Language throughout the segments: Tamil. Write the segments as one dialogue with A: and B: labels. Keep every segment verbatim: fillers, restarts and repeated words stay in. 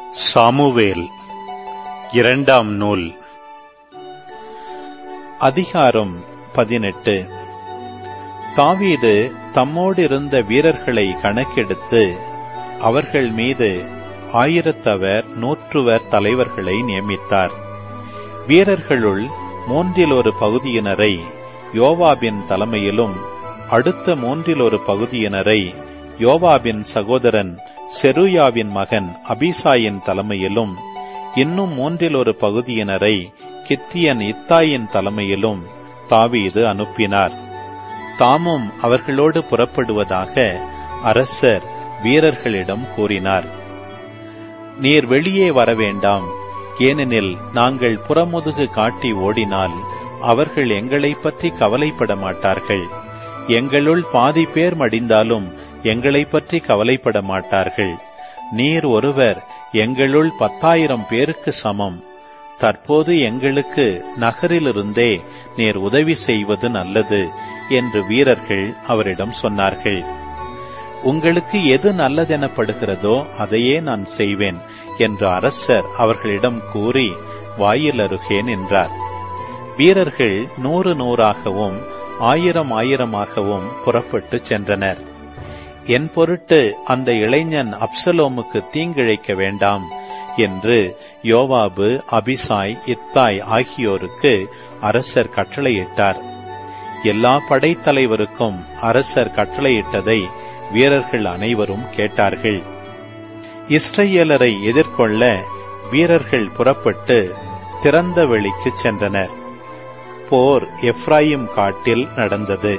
A: சாமுவேல் இரண்டாம் நூல் அதிகாரம் பதினெட்டு. தாவீது தம்மோடிருந்த வீரர்களை கணக்கெடுத்து அவர்கள் மீது ஆயிரத்தவர் நூற்றுவர் தலைவர்களை நியமித்தார். வீரர்களுள் மூன்றில் ஒரு பகுதியினரை யோவாபின் தலைமையிலும் அடுத்த மூன்றில் ஒரு பகுதியினரை யோவாபின் சகோதரன் செருயாவின் மகன் அபிசாயின் தலைமையிலும் இன்னும் மூன்றில் ஒரு பகுதியினரை கித்தியன் இத்தாயின் தலைமையிலும் தாவீது அனுப்பினார். தாமும் அவர்களோடு புறப்படுவதாக அரசர் வீரர்களிடம் கூறினார். நீர் வெளியே வரவேண்டாம், ஏனெனில் நாங்கள் புறமுதுகு காட்டி ஓடினால் அவர்கள் எங்களை பற்றி கவலைப்பட மாட்டார்கள். எங்களுள் பாதி பேர் மடிந்தாலும் எங்களை பற்றி கவலைப்பட மாட்டார்கள். நீர் ஒருவர் எங்களுள் பத்தாயிரம் பேருக்கு சமம். தற்போது எங்களுக்கு நகரிலிருந்தே நீர் உதவி செய்வது நல்லது என்று வீரர்கள் அவரிடம் சொன்னார்கள். உங்களுக்கு எது நல்லதெனப்படுகிறதோ அதையே நான் செய்வேன் என்று அரசர் அவர்களிடம் கூறி வாயில் அருகே நின்றார். வீரர்கள் நூறு நூறாகவும் ஆயிரம் ஆயிரமாகவும் புறப்பட்டு சென்றனர். என் பொருட்டு அந்த இளைஞன் அப்சலோமுக்கு தீங்கிழைக்க வேண்டாம் என்று யோவாபு, அபிசாய், இத்தாய் ஆகியோருக்கு அரசர் கட்டளையிட்டார். எல்லா படைத்தலைவருக்கும் அரசர் கட்டளையிட்டதை வீரர்கள் அனைவரும் கேட்டார்கள். இஸ்ரவேலரை எதிர்கொள்ள வீரர்கள் புறப்பட்டு திறந்த வெளிக்கு சென்றனர். போர் எப்ராயிம் காட்டில் நடந்தது.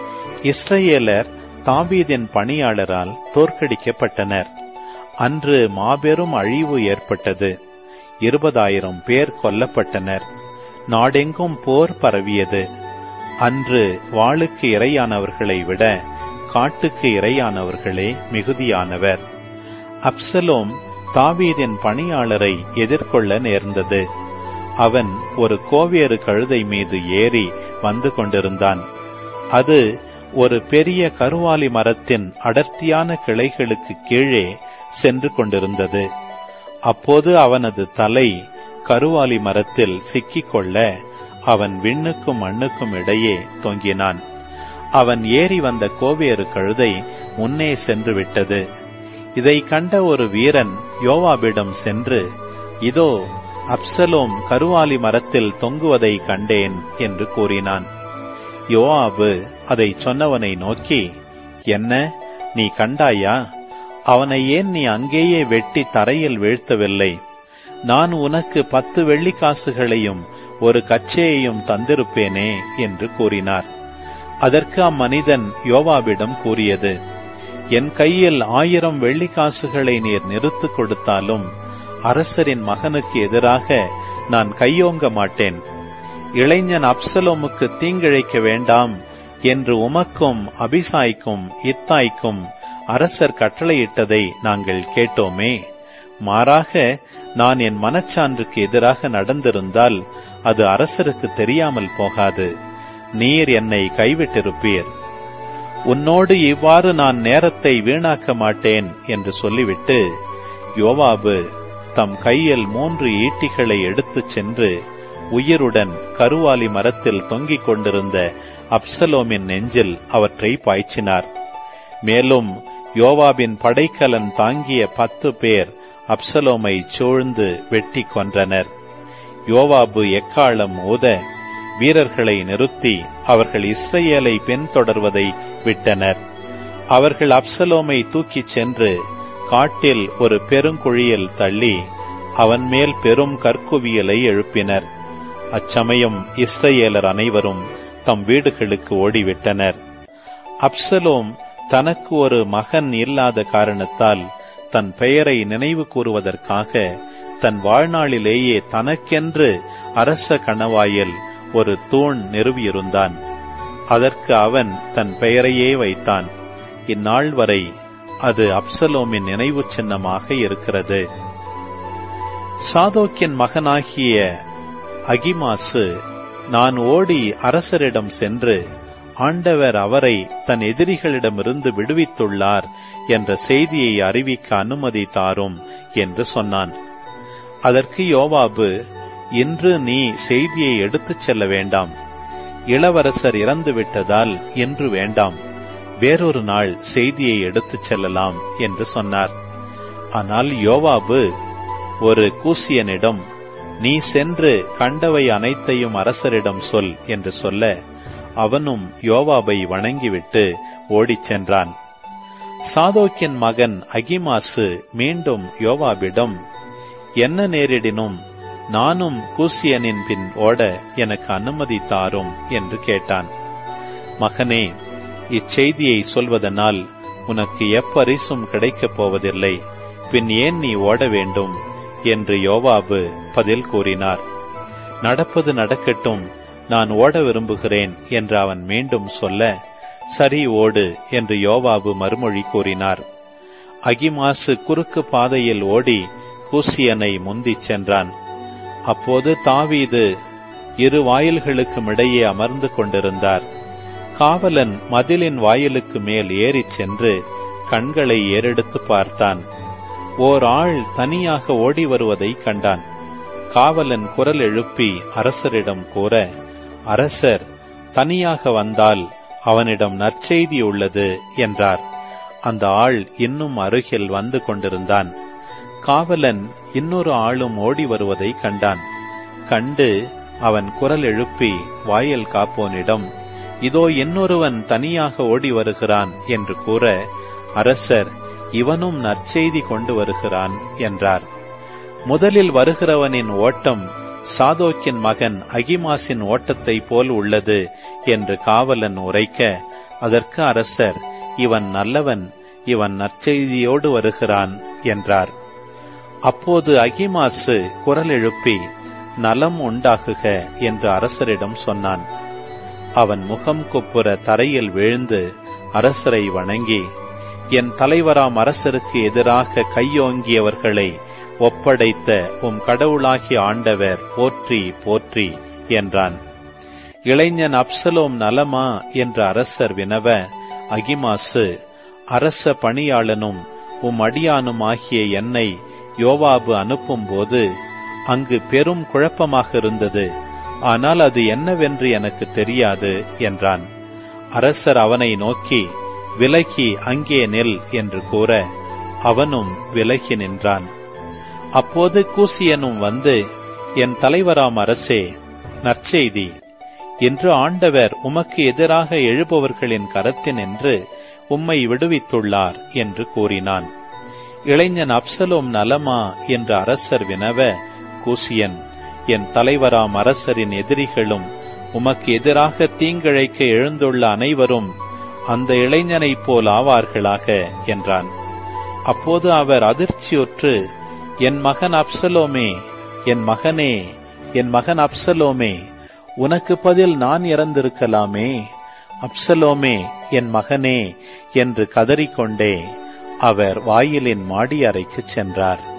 A: இஸ்ரவேலர் தாவீதின் பணியாளரால் தோற்கடிக்கப்பட்டனர். அன்று மாபெரும் அழிவு ஏற்பட்டது. இருபதாயிரம் பேர் கொல்லப்பட்டனர். நாடெங்கும் போர் பரவியது. அன்று வாளுக்கு இரையானவர்களை விட காட்டுக்கு இரையானவர்களே மிகுதியானவர். அப்சலோம் தாவீதின் பணியாளரை எதிர்கொள்ள நேர்ந்தது. அவன் ஒரு கோவேறு கழுதை மீது ஏறி வந்து கொண்டிருந்தான். அது ஒரு பெரிய கருவாலி மரத்தின் அடர்த்தியான கிளைகளுக்கு கீழே சென்று கொண்டிருந்தது. அப்போது அவனது தலை கருவாலி மரத்தில் சிக்கிக்கொள்ள அவன் விண்ணுக்கும் மண்ணுக்கும் இடையே தொங்கினான். அவன் ஏறி வந்த கோவேறு கழுதை முன்னே சென்று விட்டது. இதை கண்ட ஒரு வீரன் யோவாபிடம் சென்று, இதோ அப்சலோம் கருவாலி மரத்தில் தொங்குவதை கண்டேன் என்று கூறினான். யோவாபு அதை சொன்னவனை நோக்கி, என்ன, நீ கண்டாயா? அவனை ஏன் நீ அங்கேயே வெட்டி தரையில் வீழ்த்தவில்லை? நான் உனக்கு பத்து வெள்ளிக்காசுகளையும் ஒரு கச்சையையும் தந்திருப்பேனே என்று கூறினார். அதற்கு அம்மனிதன் யோவாபிடம் கூறியது, என் கையில் ஆயிரம் வெள்ளிக்காசுகளை நீர் நிறுத்து கொடுத்தாலும் அரசரின் மகனுக்கு எதிராக நான் கையோங்க மாட்டேன். இளைஞன் அப்சலோமுக்கு தீங்கிழைக்க வேண்டாம் என்று உமக்கும் அபிசாய்க்கும் இத்தாய்க்கும் அரசர் கட்டளையிட்டதை நாங்கள் கேட்டோமே. மாறாக நான் என் மனச்சான்றுக்கு எதிராக நடந்திருந்தால் அது அரசருக்கு தெரியாமல் போகாது. நீர் என்னை கைவிட்டிருப்பீர். உன்னோடு இவ்வாறு நான் நேரத்தை வீணாக்க மாட்டேன் என்று சொல்லிவிட்டு யோவாபு தம் கையில் மூன்று ஈட்டிகளை எடுத்துச் சென்று உயிருடன் கருவாலி மரத்தில் தொங்கிக் கொண்டிருந்த அப்சலோமின் நெஞ்சில் அவற்றை பாய்ச்சினார். மேலும் யோவாபின் படைக்கலன் தாங்கிய பத்து பேர் அப்சலோமை சூழ்ந்து வெட்டி கொன்றனர். யோவாபு எக்காளம் ஊத வீரர்களை நிறுத்தி அவர்கள் இஸ்ரவேலை பின்தொடர்வதை விட்டனர். அவர்கள் அப்சலோமை தூக்கிச் சென்று காட்டில் ஒரு பெருங்குழியில் தள்ளி அவன் மேல் பெரும் கற்குவியலை எழுப்பினர். அச்சமயம் இஸ்ரவேலர் அனைவரும் தம் வீடுகளுக்கு ஓடிவிட்டனர். அப்சலோம் தனக்கு ஒரு மகன் இல்லாத காரணத்தால் தன் பெயரை நினைவு கூறுவதற்காக தன் வாழ்நாளிலேயே தனக்கென்று அரச கணவாயில் ஒரு தூண் நிறுவியிருந்தான். அதற்கு அவன் தன் பெயரையே வைத்தான். இந்நாள் வரை அது அப்சலோமின் நினைவு சின்னமாக இருக்கிறது. சாதோக்கின் மகனாகிய அகிமாசு, நான் ஓடி அரசரிடம் சென்று ஆண்டவர் அவரை தன் எதிரிகளிடமிருந்து விடுவித்துள்ளார் என்ற செய்தியை அறிவிக்க அனுமதி தாரும் என்று சொன்னான். அதற்கு யோவாபு, இன்று நீ செய்தியை எடுத்துச் செல்ல வேண்டாம். இளவரசர் இறந்து விட்டதால் இன்று வேண்டாம், வேறொரு நாள் செய்தியை எடுத்துச் செல்லலாம் என்று சொன்னார். ஆனால் யோவாபு ஒரு கூசியனிடம், நீ சென்று கண்டவை அனைத்தையும் அரசரிடம் சொல் என்று சொல்ல, அவனும் யோவாபை வணங்கிவிட்டு ஓடிச் சென்றான். சாதோக்கின் மகன் அகிமாசு மீண்டும் யோவாபிடம், என்ன நேரிடினும் நானும் கூசியனின் பின் ஓட எனக்கு அனுமதி தாரும் என்று கேட்டான். மகனே, இச்செய்தியை சொல்வதனால் உனக்கு எப்பரிசும் கிடைக்கப் போவதில்லை, பின் ஏன் நீ ஓட வேண்டும் என்று யோவாபு பதில் கூறினார். நடப்பது நடக்கட்டும், நான் ஓட விரும்புகிறேன் என்று அவன் மீண்டும் சொல்ல, சரி ஓடு என்று யோவாபு மறுமொழி கூறினார். அகிமாசு குறுக்கு பாதையில் ஓடி கூசியனை முந்திச் சென்றான். அப்போது தாவீது இரு வாயில்களுக்கும் இடையே அமர்ந்து கொண்டிருந்தார். காவலன் மதிலின் வாயிலுக்கு மேல் ஏறிச் சென்று கண்களை ஏறெடுத்து பார்த்தான். ஓர் ஆள் தனியாக ஓடி வருவதை கண்டான். காவலன் குரல் எழுப்பி அரசரிடம் கூற, அரசர் தனியாக வந்தால் அவனிடம் நற்செய்தி உள்ளது என்றார். அந்த ஆள் இன்னும் அருகில் வந்து கொண்டிருந்தான். காவலன் இன்னொரு ஆளும் ஓடி வருவதை கண்டான். கண்டு அவன் குரல் எழுப்பி வாயில் காப்போனிடம், இதோ இன்னொருவன் தனியாக ஓடி வருகிறான் என்று கூற, அரசர், இவனும் நற்செய்தி கொண்டு வருகிறான் என்றார். முதலில் வருகிறவனின் ஓட்டம் சாதோக்கின் மகன் அகிமாசின் ஓட்டத்தை போல் உள்ளது என்று காவலன் உரைக்க, அதற்கு அரசர், இவன் நல்லவன், இவன் நற்செய்தியோடு வருகிறான் என்றார். அப்போது அகிமாசு குரல் எழுப்பி, நலம் உண்டாகுக என்று அரசரிடம் சொன்னான். அவன் முகம் குப்புற தரையில் வீழ்ந்து அரசரை வணங்கி, என் தலைவராம் அரசருக்கு எதிராக கையோங்கியவர்களை ஒப்படைத்த உம் கடவுளாகிய ஆண்டவர் போற்றி போற்றி என்றான். இளைஞன் அப்சலோம் நலமா என்று அரசர் வினவ, அகிமாசு, அரச பணியாளனும் உம் அடியானும் ஆகிய என்னை யோவாபு அனுப்பும் போது அங்கு பெரும் குழப்பமாக இருந்தது, ஆனால் அது என்னவென்று எனக்கு தெரியாது என்றான். அரசர் அவனை நோக்கி, விலகி அங்கே நில் என்று கூற, அவனும் விலகி நின்றான். அப்போது கூசியனும் வந்து, என் தலைவராம் அரசே, நற்செய்தி, இன்று ஆண்டவர் உமக்கு எதிராக எழுபவர்களின் கரத்தினின்று உம்மை விடுவித்துள்ளார் என்று கூறினான். இளைஞன் அப்சலோம் நலமா என்று அரசர் வினவ, கூசியன், என் தலைவராம் அரசரின் எதிரிகளும் உமக்கு எதிராக தீங்கிழைக்க எழுந்துள்ள அனைவரும் அந்த இளைஞனைப் போல் ஆவார்களாக என்றான். அப்போது அவர் அதிர்ச்சியுற்று, என் மகன் அப்சலோமே, என் மகனே, என் மகன் அப்சலோமே, உனக்கு பதில் நான் இறந்திருக்கலாமே, அப்சலோமே என் மகனே என்று கதறிக்கொண்டே அவர் வாயிலின் மாடி அறைக்குச் சென்றார்.